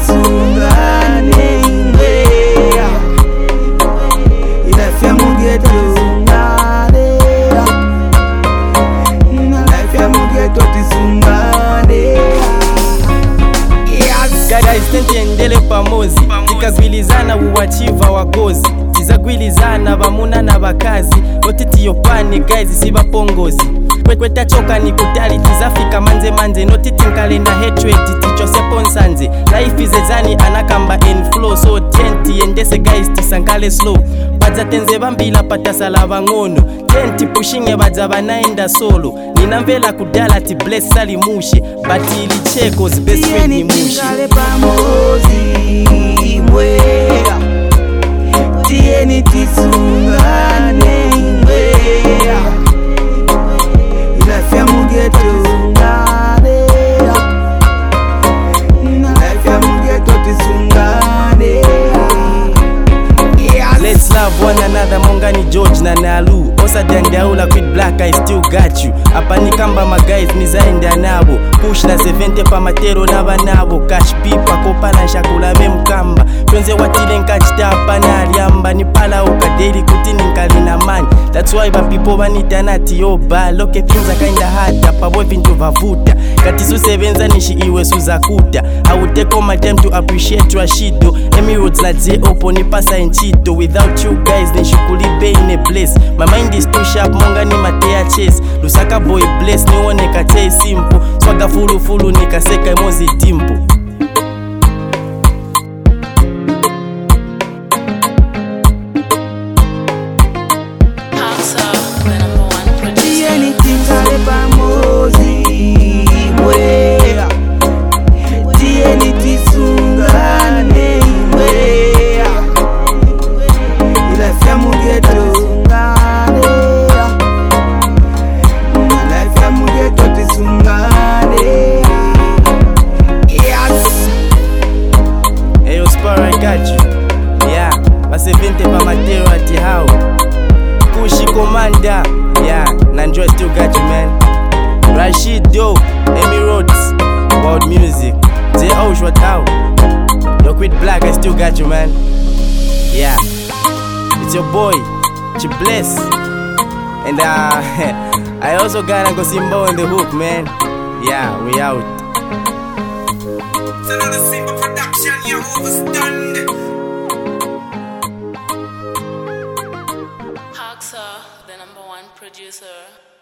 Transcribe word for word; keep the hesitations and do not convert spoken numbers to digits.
tisungane imwe life ya mugeto tisungane life ya mugeto tisungane. Guys, tentiendele pamozi tikagwilizana uwachiva wagozi tizagwilizana bamuna na bakazi notitiyopani guys sibapongozi kwetachoka ni kutali tizafika manze manze notitinkale na hatred tichosepo nsanze life izezani anakamba in flow so tenti endese guys tisankale slow badza tenze bambila patasala bangono tenti pushinge badza banaenda solo ninamvela kudala ti bless sali mushi batili chekos best friend ni mushi imwe tieni tisungane imwe life ya mugeto tisungane life ya mugeto tisungane. Let's love one another mongani George na Nalu osa dandaula quit black I still got you apa nikamba ma guys nizaenda nabo push na seventy pa matero na banabo cash pipa kopana shakula memkamba twenze watile nkachita apa na aliamba ni pala ukadeli kutini nkali na man that's why ba people banitana tiyo ba loke things are kinda hard apa boy vinto vavuta katisu sevenza nishi iwe suzakuta I would take all my time to appreciate Rashido Emeralds na je opo ni pasa enchito without you guys then shukuli be in a place my mind is too sharp monga ni matea chase Lusaka boy bless ni one kate simple swaga fulu fulu nikaseka emozi dimpo. seventy pa matero ati how Kushi Commander, yeah, Nanjoy still got you man. Rashido, Emeralds, about music. J O short out. Yo quit black, I still got you man. Yeah, it's your boy, Chibless. And uh, I also got Uncle Simbo on the hook man. Yeah, we out. It's another simple production, you're overstunned. Haxa, the number one producer.